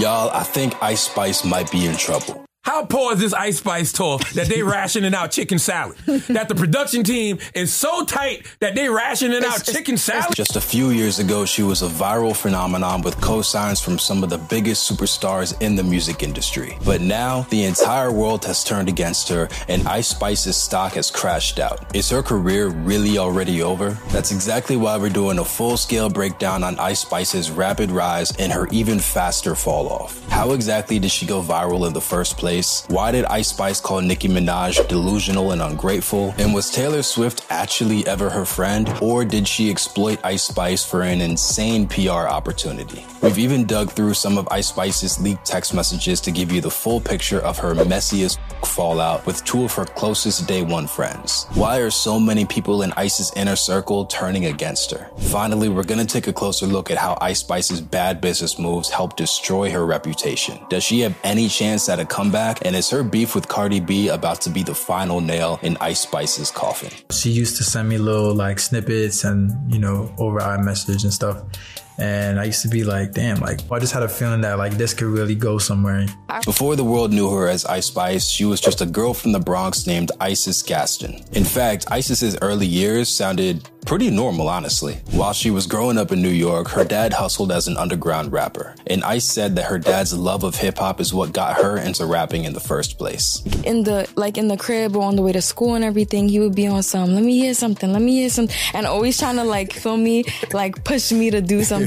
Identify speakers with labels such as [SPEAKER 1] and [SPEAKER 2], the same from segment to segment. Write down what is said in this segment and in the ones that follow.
[SPEAKER 1] Y'all, I think Ice Spice might be in trouble.
[SPEAKER 2] How poor is this Ice Spice tour that they rationing out chicken salad? That the production team is so tight that they rationing out chicken salad?
[SPEAKER 1] Just a few years ago, she was a viral phenomenon with co-signs from some of the biggest superstars in the music industry. But now, the entire world has turned against her, and Ice Spice's stock has crashed out. Is her career really already over? That's exactly why we're doing a full-scale breakdown on Ice Spice's rapid rise and her even faster fall off. How exactly did she go viral in the first place? Why did Ice Spice call Nicki Minaj delusional and ungrateful? And was Taylor Swift actually ever her friend? Or did she exploit Ice Spice for an insane PR opportunity? We've even dug through some of Ice Spice's leaked text messages to give you the full picture of her messiest fallout with two of her closest day one friends. Why are so many people in Ice's inner circle turning against her? Finally, we're gonna take a closer look at how Ice Spice's bad business moves helped destroy her reputation. Does she have any chance at a comeback? And is her beef with Cardi B about to be the final nail in Ice Spice's coffin?
[SPEAKER 3] She used to send me little like snippets and, over iMessage and stuff. And I used to be like, damn, I just had a feeling that this could really go somewhere.
[SPEAKER 1] Before the world knew her as Ice Spice, she was just a girl from the Bronx named Isis Gaston. In fact, Isis's early years sounded pretty normal, honestly. While she was growing up in New York, her dad hustled as an underground rapper. And Ice said that her dad's love of hip hop is what got her into rapping in the first place.
[SPEAKER 4] In the crib or on the way to school and everything, he would be on some, let me hear something, and always trying to feel me, push me to do something.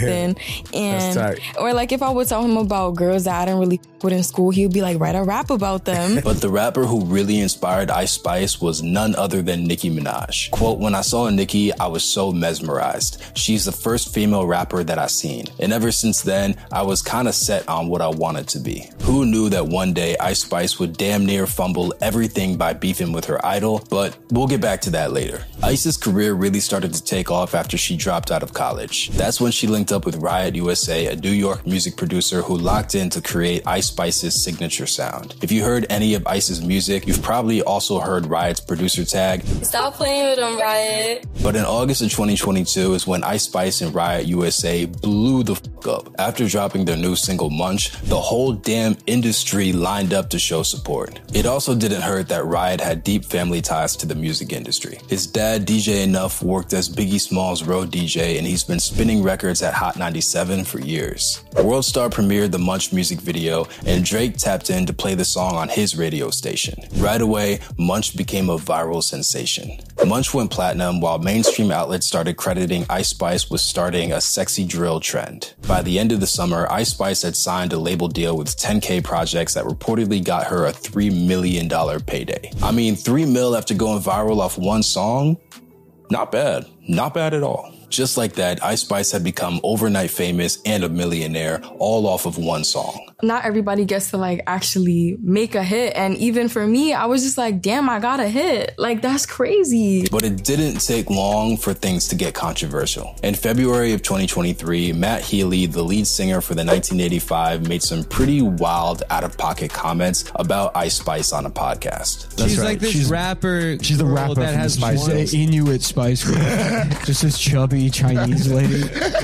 [SPEAKER 4] And or if I would tell him about girls that I didn't really with in school, he would be like, write a rap about them.
[SPEAKER 1] But the rapper who really inspired Ice Spice was none other than Nicki Minaj. Quote, when I saw Nicki, I was so mesmerized. She's the first female rapper that I seen. And ever since then, I was kind of set on what I wanted to be. Who knew that one day Ice Spice would damn near fumble everything by beefing with her idol? But we'll get back to that later. Ice's career really started to take off after she dropped out of college. That's when she linked up with Riot USA, a New York music producer who locked in to create Ice Spice's signature sound. If you heard any of Ice's music, you've probably also heard Riot's producer tag,
[SPEAKER 4] "Stop playing with them, Riot."
[SPEAKER 1] But in August of 2022 is when Ice Spice and Riot USA blew the fuck up. After dropping their new single Munch, the whole damn industry lined up to show support. It also didn't hurt that Riot had deep family ties to the music industry. His dad, DJ Enough, worked as Biggie Smalls' road DJ, and he's been spinning records at Hot 97 for years. World Star premiered the Munch music video, and Drake tapped in to play the song on his radio station. Right away, Munch became a viral sensation. Munch went platinum while mainstream outlets started crediting Ice Spice with starting a sexy drill trend. By the end of the summer, Ice Spice had signed a label deal with 10K Projects that reportedly got her a $3 million payday. I mean, $3 million after going viral off one song? Not bad. Not bad at all. Just like that, Ice Spice had become overnight famous and a millionaire, all off of one song.
[SPEAKER 4] Not everybody gets to actually make a hit. And even for me, I was just like, damn, I got a hit. That's crazy.
[SPEAKER 1] But it didn't take long for things to get controversial. In February of 2023, Matt Healy, the lead singer for the 1985, made some pretty wild, out-of-pocket comments about Ice Spice on a podcast.
[SPEAKER 5] That's
[SPEAKER 6] she's
[SPEAKER 5] right.
[SPEAKER 6] like this rapper.
[SPEAKER 5] She's the rapper
[SPEAKER 6] that
[SPEAKER 5] from
[SPEAKER 6] has
[SPEAKER 5] Spice Girls.
[SPEAKER 6] Inuit Spice Girl. Just this chubby Chinese lady.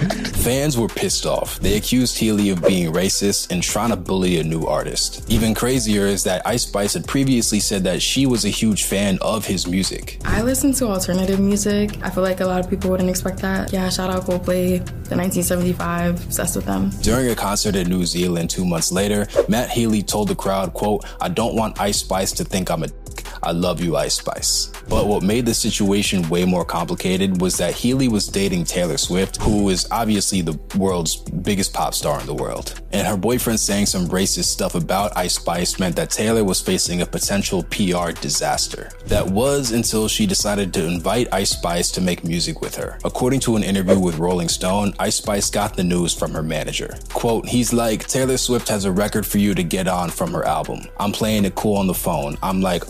[SPEAKER 1] Fans were pissed off. They accused Healy of being racist and trying to bully a new artist. Even crazier is that Ice Spice had previously said that she was a huge fan of his music.
[SPEAKER 4] I listen to alternative music. I feel like a lot of people wouldn't expect that. Yeah, shout out Coldplay, the 1975, obsessed with them.
[SPEAKER 1] During a concert in New Zealand 2 months later, Matt Healy told the crowd, quote, "I don't want Ice Spice to think I'm a dick. I love you, Ice Spice." But what made the situation way more complicated was that Healy was dating Taylor Swift, who is obviously the world's biggest pop star in the world. And her boyfriend saying some racist stuff about Ice Spice meant that Taylor was facing a potential PR disaster. That was until she decided to invite Ice Spice to make music with her. According to an interview with Rolling Stone, Ice Spice got the news from her manager. Quote, he's like, "Taylor Swift has a record for you to get on from her album. I'm playing it cool on the phone. I'm like, oh, that's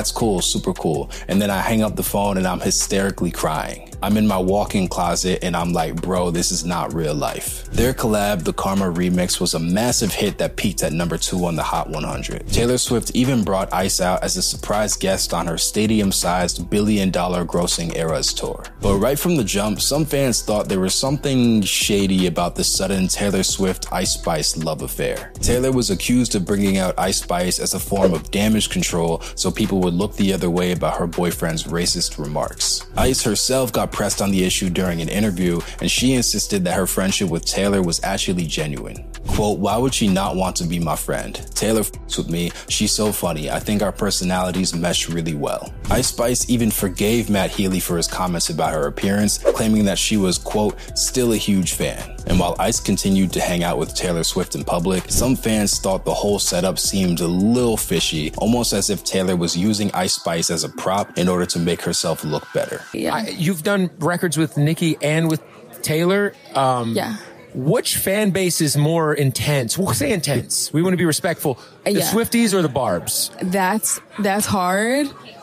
[SPEAKER 1] that's cool, super cool. And then I hang up the phone and I'm hysterically crying. I'm in my walk-in closet and I'm like, bro, this is not real life. Their collab, the Karma remix, was a massive hit that peaked at number 2 on the Hot 100. Taylor Swift even brought Ice out as a surprise guest on her stadium-sized billion-dollar grossing Eras tour. But right from the jump, some fans thought there was something shady about the sudden Taylor Swift-Ice Spice love affair. Taylor was accused of bringing out Ice Spice as a form of damage control so people would look the other way about her boyfriend's racist remarks. Ice herself got pressed on the issue during an interview, and she insisted that her friendship with Taylor was actually genuine. Quote, why would she not want to be my friend? Taylor f***s with me. She's so funny. I think our personalities mesh really well. Ice Spice even forgave Matt Healy for his comments about her appearance, claiming that she was, quote, still a huge fan. And while Ice continued to hang out with Taylor Swift in public, some fans thought the whole setup seemed a little fishy, almost as if Taylor was using Ice Spice as a prop in order to make herself look better.
[SPEAKER 4] Yeah.
[SPEAKER 5] You've done records with Nicki and with Taylor.
[SPEAKER 4] Yeah.
[SPEAKER 5] Which fan base is more intense? We'll say intense. We want to be respectful. The Swifties or the Barbs?
[SPEAKER 4] That's hard.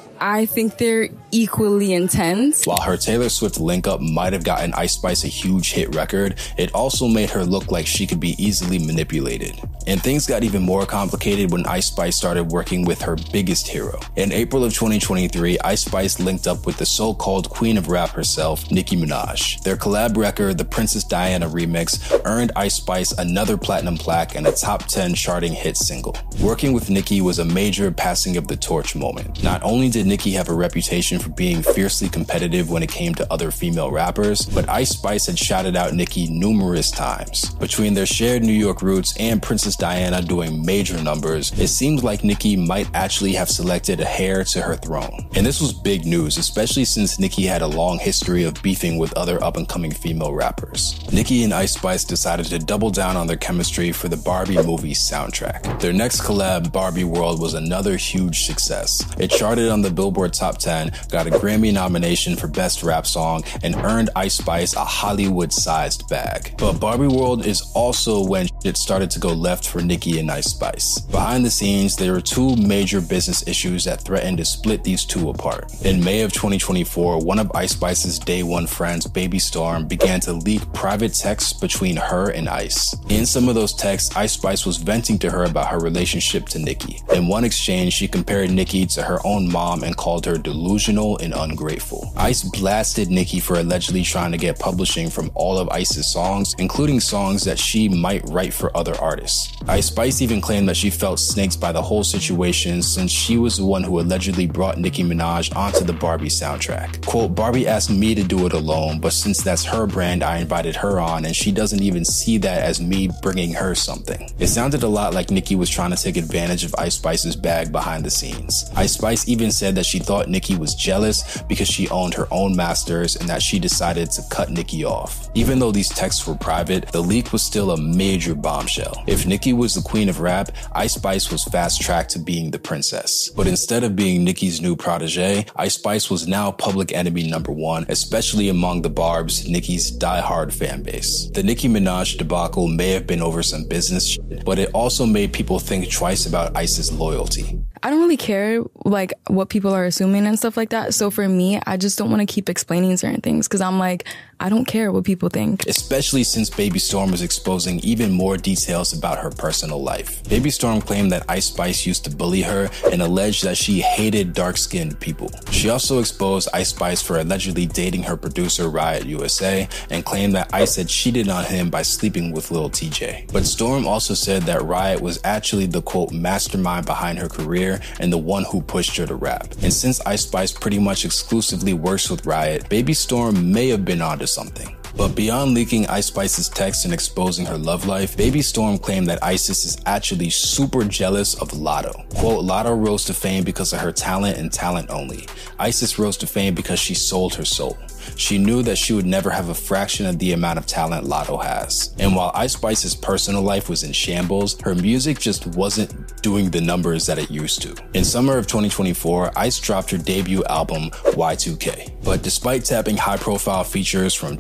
[SPEAKER 4] I think they're equally intense.
[SPEAKER 1] While her Taylor Swift link-up might have gotten Ice Spice a huge hit record, it also made her look like she could be easily manipulated. And things got even more complicated when Ice Spice started working with her biggest hero. In April of 2023, Ice Spice linked up with the so-called queen of rap herself, Nicki Minaj. Their collab record, the Princess Diana remix, earned Ice Spice another platinum plaque and a top 10 charting hit single. Working with Nicki was a major passing of the torch moment. Not only did Nicki have a reputation for being fiercely competitive when it came to other female rappers, but Ice Spice had shouted out Nicki numerous times. Between their shared New York roots and Princess Diana doing major numbers, it seemed like Nicki might actually have selected a heir to her throne. And this was big news, especially since Nicki had a long history of beefing with other up-and-coming female rappers. Nicki and Ice Spice decided to double down on their chemistry for the Barbie movie soundtrack. Their next collab, Barbie World, was another huge success. It charted on the Billboard Top 10, got a Grammy nomination for Best Rap Song, and earned Ice Spice a Hollywood-sized bag. But Barbie World is also when it started to go left for Nicki and Ice Spice. Behind the scenes, there were two major business issues that threatened to split these two apart. In May of 2024, one of Ice Spice's day one friends, Baby Storm, began to leak private texts between her and Ice. In some of those texts, Ice Spice was venting to her about her relationship to Nicki. In one exchange, she compared Nicki to her own mom and called her delusional and ungrateful. Ice blasted Nicki for allegedly trying to get publishing from all of Ice's songs, including songs that she might write for other artists. Ice Spice even claimed that she felt snaked by the whole situation since she was the one who allegedly brought Nicki Minaj onto the Barbie soundtrack. Quote, Barbie asked me to do it alone, but since that's her brand, I invited her on and she doesn't even see that as me bringing her something. It sounded a lot like Nicki was trying to take advantage of Ice Spice's bag behind the scenes. Ice Spice even said that she thought Nicki was jealous because she owned her own masters and that she decided to cut Nicki off. Even though these texts were private, the leak was still a major bombshell. If Nicki was the queen of rap, Ice Spice was fast-tracked to being the princess. But instead of being Nicki's new protege, Ice Spice was now public enemy number one, especially among the Barbs, Nicki's die-hard fan base. The Nicki Minaj debacle may have been over some business shit, but it also made people think twice about Ice's loyalty.
[SPEAKER 4] I don't really care like what people are assuming and stuff like that. So for me, I just don't want to keep explaining certain things because I'm like, I don't care what people think.
[SPEAKER 1] Especially since Baby Storm was exposing even more details about her personal life. Baby Storm claimed that Ice Spice used to bully her and alleged that she hated dark-skinned people. She also exposed Ice Spice for allegedly dating her producer Riot USA and claimed that Ice had cheated on him by sleeping with Lil TJ. But Storm also said that Riot was actually the quote mastermind behind her career and the one who pushed her to rap. And since Ice Spice pretty much exclusively works with Riot, Baby Storm may have been onto something. But beyond leaking Ice Spice's text and exposing her love life, Baby Storm claimed that Isis is actually super jealous of Latto. Quote, Latto rose to fame because of her talent and talent only. Isis rose to fame because she sold her soul. She knew that she would never have a fraction of the amount of talent Latto has. And while Ice Spice's personal life was in shambles, her music just wasn't doing the numbers that it used to. In summer of 2024, Ice dropped her debut album, Y2K. But despite tapping high-profile features from Travis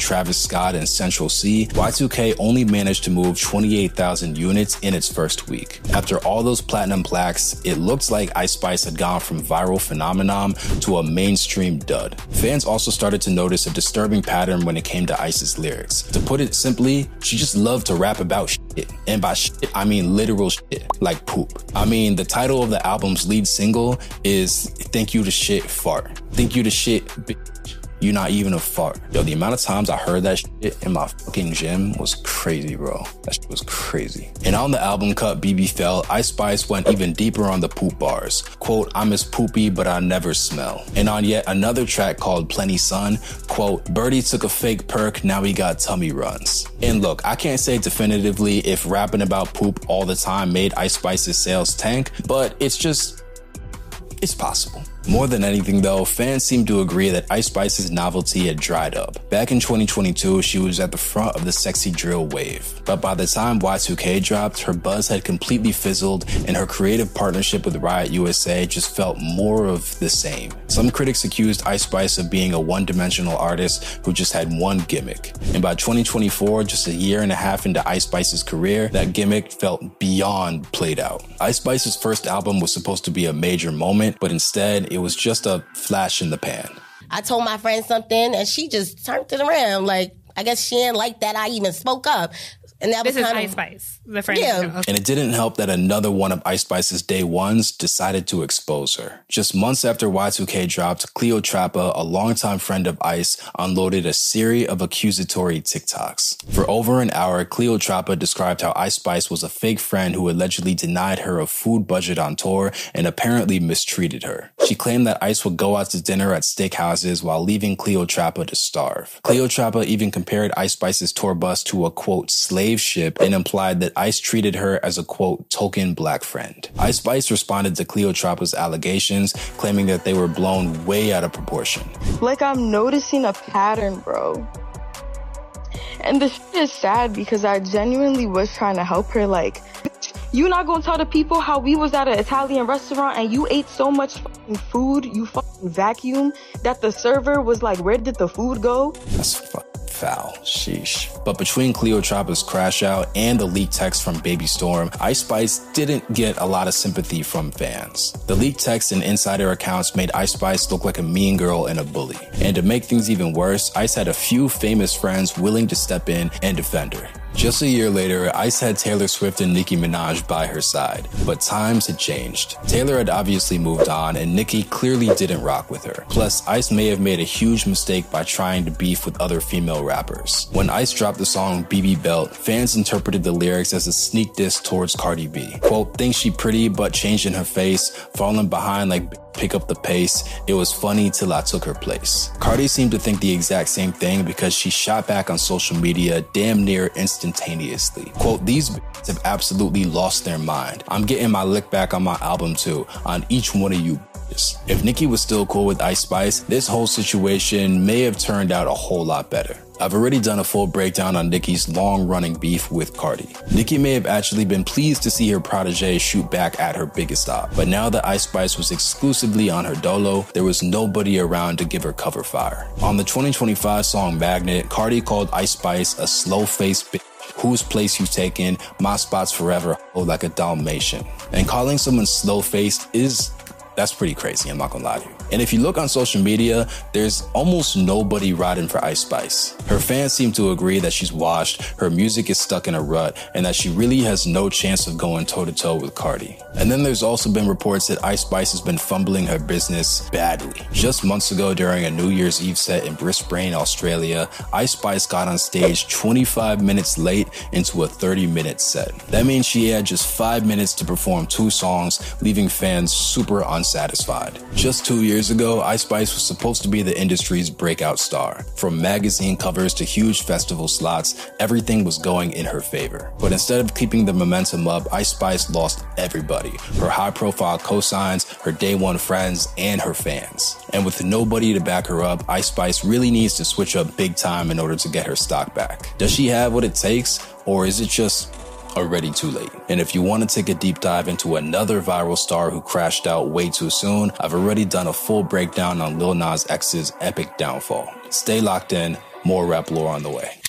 [SPEAKER 1] Scott and Central C, Y2K only managed to move 28,000 units in its first week. After all those platinum plaques, it looked like Ice Spice had gone from viral phenomenon to a mainstream dud. Fans also started to notice a disturbing pattern when it came to Ice's lyrics. To put it simply, she just loved to rap about shit. And by shit, I mean literal shit, like poop. I mean, the title of the album's lead single is Thank You to Shit Fart. Thank you to shit, bitch. You're not even a fart. Yo, the amount of times I heard that shit in my fucking gym was crazy, bro. That shit was crazy. And on the album cut BB Fell, Ice Spice went even deeper on the poop bars. Quote, I'm as poopy, but I never smell. And on yet another track called Plenty Sun, quote, Birdie took a fake perk, now he got tummy runs. And look, I can't say definitively if rapping about poop all the time made Ice Spice's sales tank, but it's possible. More than anything though, fans seem to agree that Ice Spice's novelty had dried up. Back in 2022, she was at the front of the sexy drill wave. But by the time Y2K dropped, her buzz had completely fizzled and her creative partnership with Riot USA just felt more of the same. Some critics accused Ice Spice of being a one-dimensional artist who just had one gimmick. And by 2024, just a year and a half into Ice Spice's career, that gimmick felt beyond played out. Ice Spice's first album was supposed to be a major moment, but instead, it was just a flash in the pan.
[SPEAKER 7] I told my friend something and she just turned it around. Like, I guess she didn't like that I even spoke up. And that
[SPEAKER 8] this
[SPEAKER 7] was
[SPEAKER 8] is Ice Spice, the friend.
[SPEAKER 7] Yeah.
[SPEAKER 1] And it didn't help that another one of Ice Spice's day ones decided to expose her. Just months after Y2K dropped, Cleotrapa, a longtime friend of Ice, unloaded a series of accusatory TikToks. For over an hour, Cleotrapa described how Ice Spice was a fake friend who allegedly denied her a food budget on tour and apparently mistreated her. She claimed that Ice would go out to dinner at steakhouses while leaving Cleotrapa to starve. Cleotrapa even compared Ice Spice's tour bus to a, quote, slave ship and implied that Ice treated her as a, quote, token black friend. Ice Spice responded to Cleotrapa's allegations, claiming that they were blown way out of proportion.
[SPEAKER 4] Like, I'm noticing a pattern, bro. And this is sad because I genuinely was trying to help her. Like, you not gonna tell the people how we was at an Italian restaurant and you ate so much fucking food, you fucking vacuum, that the server was like, where did the food go?
[SPEAKER 1] That's fucking foul. Sheesh. But between Cleotrapa's crash out and the leaked text from Baby Storm, Ice Spice didn't get a lot of sympathy from fans. The leaked text and insider accounts made Ice Spice look like a mean girl and a bully. And to make things even worse, Ice had a few famous friends willing to step in and defend her. Just a year later, Ice had Taylor Swift and Nicki Minaj by her side, but times had changed. Taylor had obviously moved on, and Nicki clearly didn't rock with her. Plus, Ice may have made a huge mistake by trying to beef with other female rappers. When Ice dropped the song BB Belt, fans interpreted the lyrics as a sneak diss towards Cardi B. Quote, thinks she pretty but changing her face, falling behind like pick up the pace. It was funny till I took her place. Cardi seemed to think the exact same thing because she shot back on social media damn near instantaneously. Quote, these bitches have absolutely lost their mind. I'm getting my lick back on my album too, on each one of you bitches. If Nicki was still cool with Ice Spice, this whole situation may have turned out a whole lot better. I've already done a full breakdown on Nicki's long-running beef with Cardi. Nicki may have actually been pleased to see her protege shoot back at her biggest op, but now that Ice Spice was exclusively on her dolo, there was nobody around to give her cover fire. On the 2025 song Magnet, Cardi called Ice Spice a slow-faced bitch. Whose place you taking? My spot's forever, like a Dalmatian. And calling someone slow-faced that's pretty crazy, I'm not gonna lie to you. And if you look on social media, there's almost nobody riding for Ice Spice. Her fans seem to agree that she's washed, her music is stuck in a rut, and that she really has no chance of going toe-to-toe with Cardi. And then there's also been reports that Ice Spice has been fumbling her business badly. Just months ago during a New Year's Eve set in Brisbane, Australia, Ice Spice got on stage 25 minutes late into a 30-minute set. That means she had just 5 minutes to perform 2 songs, leaving fans super unsatisfied. Just 2 years ago, Ice Spice was supposed to be the industry's breakout star. From magazine covers to huge festival slots, everything was going in her favor. But instead of keeping the momentum up, Ice Spice lost everybody. Her high-profile cosigns, her day one friends, and her fans. And with nobody to back her up, Ice Spice really needs to switch up big time in order to get her stock back. Does she have what it takes, or is it just already too late? And if you want to take a deep dive into another viral star who crashed out way too soon, I've already done a full breakdown on Lil Nas X's epic downfall. Stay locked in. More rap lore on the way.